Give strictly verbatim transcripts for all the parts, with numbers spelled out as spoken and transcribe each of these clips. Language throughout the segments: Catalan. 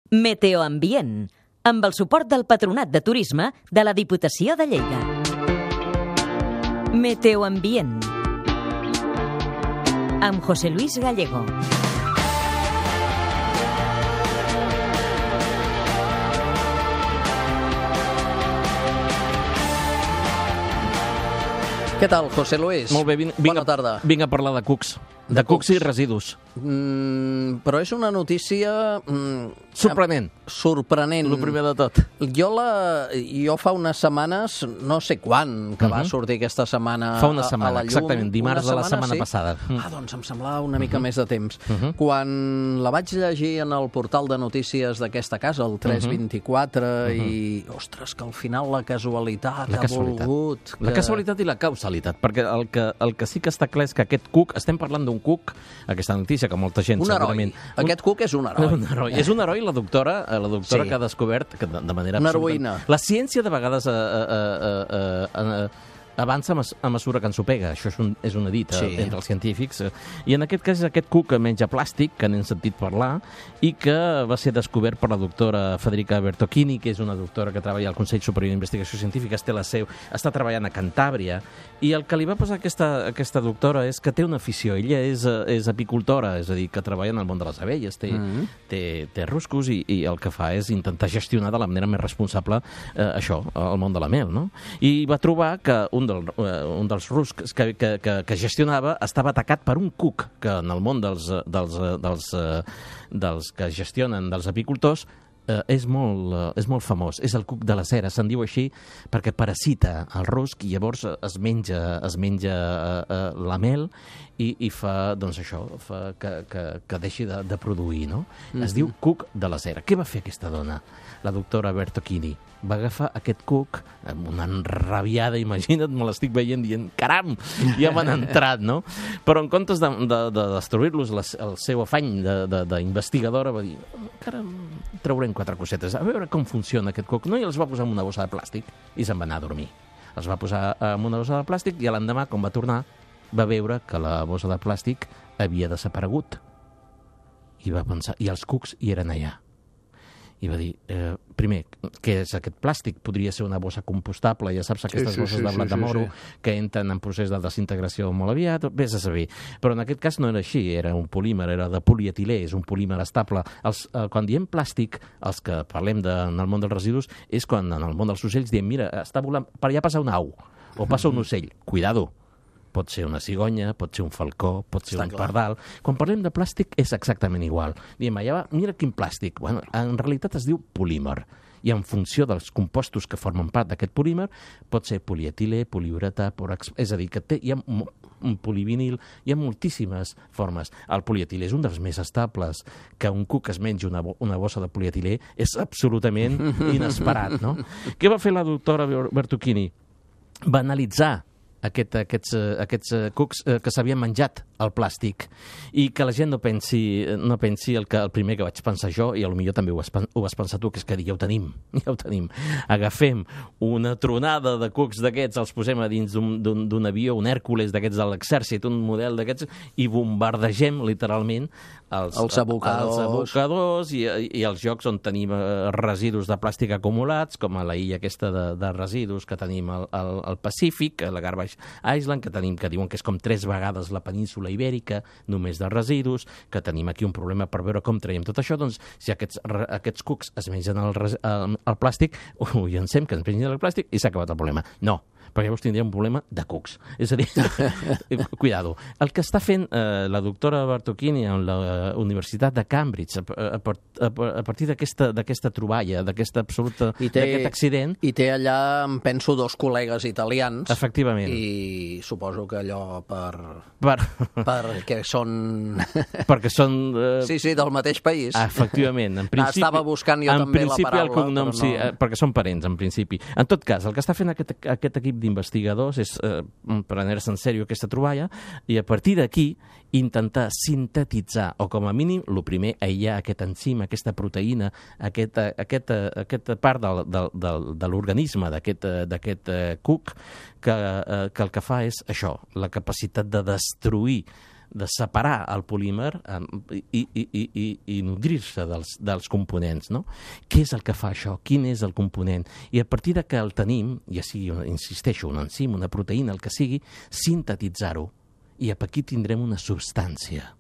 Meteoambient, amb el suport del Patronat de Turisme de la Diputació de Lleida. Meteoambient, amb José Luis Gallego. Què tal, José Luis? Molt bé, vinc, vinc, bona tarda. Vinc a parlar de cucs. De, de cucs, cucs i residus. Mm, però és una notícia... Mm, sorprenent. Sorprenent. El primer de tot. Jo, la, jo fa unes setmanes, no sé quan, que uh -huh. va sortir aquesta setmana fa una setmana, a, a la llum. Exactament, dimarts una de la setmana, setmana sí? passada. Ah, doncs em semblava una mica uh -huh. més de temps. Uh -huh. Quan la vaig llegir en el portal de notícies d'aquesta casa, el tres vint-i-quatre, uh -huh. i, ostres, que al final la casualitat la ha casualitat. volgut... Que... La casualitat i la causalitat, perquè el que, el que sí que està clar és que aquest cuc, estem parlant d'un cuc, aquesta notícia que molta gent un segurament... heroi. Aquest cuc és un heroi. Un heroi. És un heroi, la doctora, la doctora Sí. que ha descobert, que de, de manera Una absoluta... heroïna. La ciència de vegades eh, eh, eh, eh, eh, avança a mesura que ens ho pega. Això és, un, és una dita Sí. entre els científics. I en aquest cas és aquest cuc que menja plàstic, que n'hem sentit parlar, i que va ser descobert per la doctora Federica Bertocchini, que és una doctora que treballa al Consell Superior d'Investigació Científica, té la seu, està treballant a Cantàbria, i el que li va passar a aquesta, aquesta doctora és que té una afició. Ella és, és apicultora, és a dir, que treballa en el món de les abelles, té, mm -hmm. té, té ruscos, i, i el que fa és intentar gestionar de la manera més responsable eh, això, el món de la mel, no? I va trobar que un Del, uh, un dels ruscs que, que, que, que gestionava estava atacat per un cuc que en el món dels, dels, dels, uh, dels que gestionen dels apicultors uh, és, molt, uh, és molt famós. És el cuc de la cera, se'n diu així perquè parasita el rusc i llavors es menja, es menja uh, uh, la mel i, i fa, doncs això, fa que, que, que deixi de, de produir, no? Mm-hmm. Es diu cuc de la cera. Què va fer aquesta dona? La doctora Bertocchini va agafar aquest cuc amb una enrabiada, imagina't, me l'estic veient dient, caram, ja m'han entrat, no? Però en comptes de, de, de destruir-los, el seu afany d'investigadora va dir, caram, traurem quatre cosetes, a veure com funciona aquest cuc. No, i els va posar en una bossa de plàstic i se'n va anar a dormir. Els va posar en una bossa de plàstic i l'endemà, quan va tornar, va veure que la bossa de plàstic havia desaparegut. I va pensar, i els cucs hi eren allà. I va dir, eh, primer, què és aquest plàstic? Podria ser una bossa compostable, ja saps, aquestes sí, sí, bosses sí, de blat sí, de moro sí, sí. que entren en procés de desintegració molt aviat, vés a saber. Però en aquest cas no era així, era un polímer, era de polietilè, és un polímer estable. Els, eh, quan diem plàstic, els que parlem de, en el món dels residus, és quan en el món dels ocells diem, mira, està volant, per allà passa un au, o passa un ocell, cuidado. Pot ser una cigonya, pot ser un falcó, pot ser Està un clar. pardal. Quan parlem de plàstic és exactament igual. Diem, allà va, mira quin plàstic. Bueno, en realitat es diu polímer. I en funció dels compostos que formen part d'aquest polímer, pot ser polietilè, poliuretà, porax... És a dir, que té, hi ha un polivinil, hi ha moltíssimes formes. El polietilè és un dels més estables. Que un cuc es mengi una, bo una bossa de polietilè és absolutament inesperat, no? Què va fer la doctora Bertocchini? Va analitzar Aquest, aquests, aquests cucs que s'havien menjat el plàstic i que la gent no pensi, no pensi el, que, el primer que vaig pensar jo, i potser també ho has, ho has pensat tu, que és que ja ho tenim, ja ho tenim. Agafem una tronada de cucs d'aquests, els posem a dins d'un avió, un Hèrcules d'aquests de l'exèrcit, un model d'aquests, i bombardegem literalment els, els abocadors, els abocadors i, i els llocs on tenim residus de plàstic acumulats, com a la illa aquesta de, de residus que tenim al, al, al Pacífic, a la Garbage Island, que tenim, que diuen que és com tres vegades la península ibèrica, només de residus, que tenim aquí un problema per veure com traiem tot això. Doncs si aquests, aquests cucs es mengen el, el, el plàstic, ho llancem que ens mengen el plàstic i s'ha acabat el problema. No, perquè llavors tindríem un problema de cucs. És a dir, cuidado. El que està fent eh, la doctora Bertocchini en la Universitat de Cambridge a, a, a, a partir d'aquesta troballa, d'aquest absoluta, d'aquest accident... I té allà, em penso, dos col·legues italians. Efectivament. I suposo que allò per... Per... perquè són... perquè són... Eh... Sí, sí, del mateix país. Ah, efectivament. En principi, Estava buscant jo també la paraula. El cognom, no... sí, eh, perquè són parents, en principi. En tot cas, el que està fent aquest, aquest equip d'investigadors és eh, prendre-se en sèrio aquesta troballa i a partir d'aquí intentar sintetitzar, o com a mínim, el primer, aïllar aquest enzim, aquesta proteïna, aquesta, aquesta, aquesta part del, del, del, de l'organisme d'aquest cuc, que, eh, que el que fa és això, la capacitat de destruir de separar el polímer i, i, i, i, i nodrir-se dels, dels components, no? Què és el que fa això? Quin és el component? I a partir de que el tenim, ja sigui, insisteixo, un enzim, una proteïna, el que sigui, sintetitzar-ho. I aquí tindrem una substància.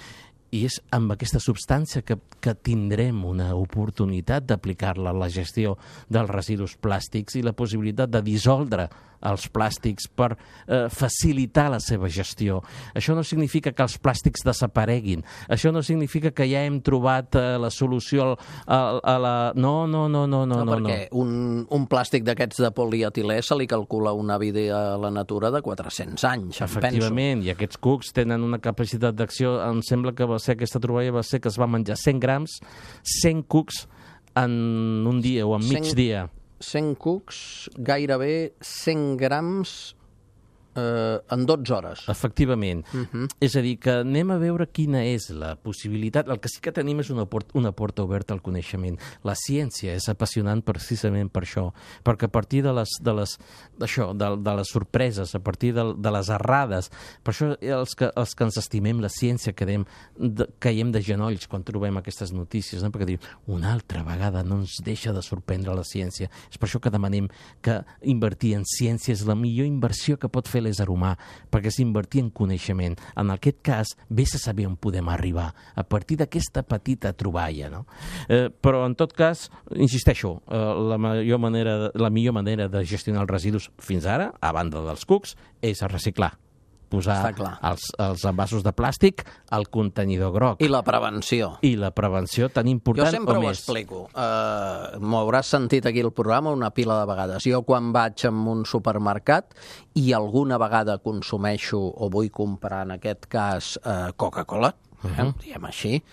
I és amb aquesta substància que, que tindrem una oportunitat d'aplicar-la a la gestió dels residus plàstics i la possibilitat de dissoldre els plàstics per eh, facilitar la seva gestió. Això no significa que els plàstics desapareguin. Això no significa que ja hem trobat eh, la solució a, a la... No, no, no, no, no. No, perquè no. Un, un plàstic d'aquests de polietilè se li calcula una vida a la natura de quatre-cents anys, em Efectivament, penso. I aquests cucs tenen una capacitat d'acció, em sembla que va ser aquesta troballa va ser que es va menjar cent grams, cent cucs en un dia o en mig dia. cent cucs, gairebé cent grams eh, en dotze hores. Efectivament. Uh -huh. És a dir, que anem a veure quina és la possibilitat. El que sí que tenim és una porta, una porta oberta al coneixement. La ciència és apassionant precisament per això, perquè a partir de les, de les, d'això, de, de les sorpreses, a partir de, de les errades, per això els que, els que ens estimem la ciència quedem, de, caiem de genolls quan trobem aquestes notícies, no? Perquè diu, una altra vegada no ens deixa de sorprendre la ciència. És per això que demanem que invertir en ciència és la millor inversió que pot fer l'ésser humà, perquè és invertir en coneixement. En aquest cas, vés a saber on podem arribar, a partir d'aquesta petita troballa, no? Eh, però, en tot cas, insisteixo, eh, la, millor manera, la millor manera de gestionar els residus fins ara, a banda dels cucs, és reciclar. Posar els, els envasos de plàstic al contenidor groc. I la prevenció. I la prevenció, tan important o més. Jo sempre ho explico. Uh, M'ho hauràs sentit aquí al programa una pila de vegades. Jo quan vaig a un supermercat i alguna vegada consumeixo o vull comprar, en aquest cas, uh, Coca-Cola, uh -huh. eh, diguem així,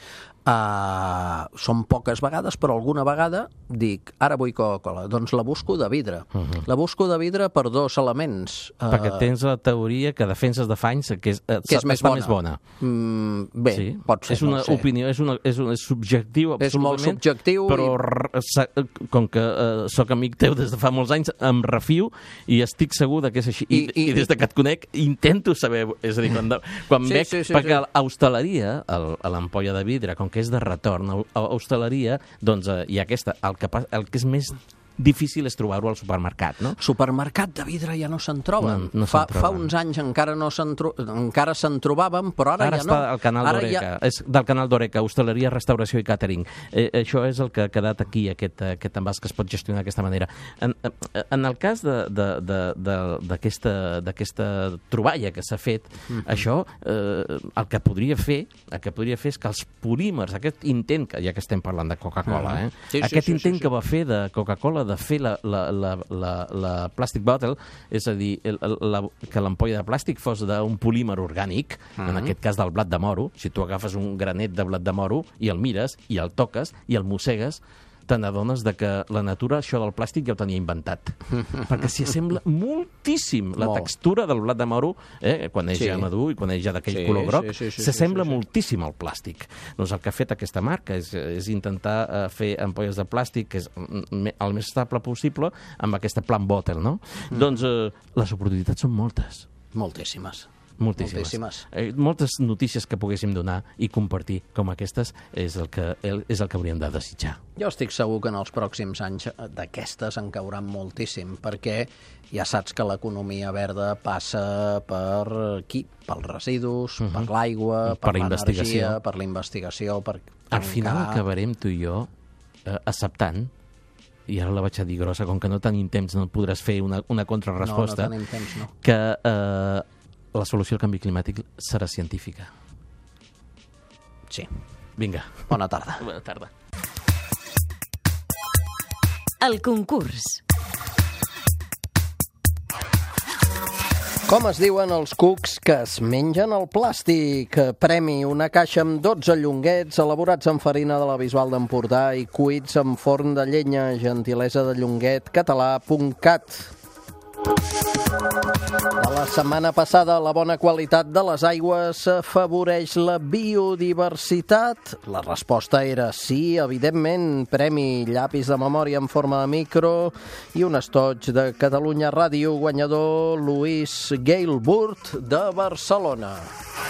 Uh, són poques vegades, però alguna vegada dic, ara vull Coca-Cola, doncs la busco de vidre. Uh -huh. La busco de vidre per dos elements. Uh, Perquè tens la teoria que defenses de fanys que és, uh, que és més, bona. més bona. Mm, bé, sí? pot ser. És una no sé. opinió, és, una, és, un, és subjectiu, absolutament. És molt subjectiu. Però I... com que uh, sóc amic teu des de fa molts anys, em refio i estic segur que és així. I, I, i des de que et conec intento saber, és a dir, quan, de, quan sí, veig, sí, sí, perquè sí. a hostaleria, a l'ampolla de vidre, com que és de retorn a hostaleria, doncs eh, hi ha aquesta, el que, el que és més difícil és trobar-ho al supermercat, no? Supermercat de vidre ja no se'n troben. No, no fa, troben. fa uns anys encara no se'n tro... encara se'n trobaven, però ara, ara ja no. Ara està al canal d'Oreca, ja... és del canal d'Oreca, hostaleria, restauració i càtering. Eh, això és el que ha quedat aquí, aquest, aquest envàs que es pot gestionar d'aquesta manera. En, en el cas d'aquesta troballa que s'ha fet, mm-hmm. això, eh, el que podria fer, el que podria fer és que els polímers, aquest intent, que ja que estem parlant de Coca-Cola, eh, sí, sí, aquest sí, intent sí, sí. que va fer de Coca-Cola de fer la, la, la, la, la plastic bottle, és a dir, el, la, que l'ampolla de plàstic fos d'un polímer orgànic, uh-huh. en aquest cas del blat de moro. Si tu agafes un granet de blat de moro i el mires, i el toques, i el mossegues, te n'adones de que la natura això del plàstic ja ho tenia inventat. Perquè s'hi assembla moltíssim la Molt. textura del blat de moro, eh, quan és sí. ja madur i quan és ja d'aquell sí, color groc, sí, sí, sí, s'assembla sí, sí, sí. moltíssim al plàstic. Doncs el que ha fet aquesta marca és, és intentar uh, fer ampolles de plàstic que és el més estable possible amb aquesta plant bottle, no? Mm. Doncs uh, les oportunitats són moltes. Moltíssimes. Moltíssimes. Moltíssimes. Eh, moltes notícies que poguéssim donar i compartir com aquestes és el que, és el que hauríem de desitjar. Jo estic segur que en els pròxims anys d'aquestes en cauran moltíssim, perquè ja saps que l'economia verda passa per aquí, pels residus, uh-huh. per l'aigua, per, per l'energia, per la investigació, per Al final acabarem tu i jo eh, acceptant, i ara la vaig a dir grossa, com que no tenim temps no podràs fer una, una contrarresposta, no, no tenim temps, no. que eh, la solució al canvi climàtic serà científica. Sí. Vinga. Bona tarda. Bona tarda. El concurs. Com es diuen els cucs que es mengen el plàstic? Premi, una caixa amb dotze llonguets elaborats amb farina de la Bisbal d'Empordà i cuits en forn de llenya, gentilesa de llonguet català punt cat. De la setmana passada, la bona qualitat de les aigües afavoreix la biodiversitat? La resposta era sí, evidentment. Premi, llapis de memòria en forma de micro i un estoig de Catalunya Ràdio, guanyador Luis Gailburt de Barcelona.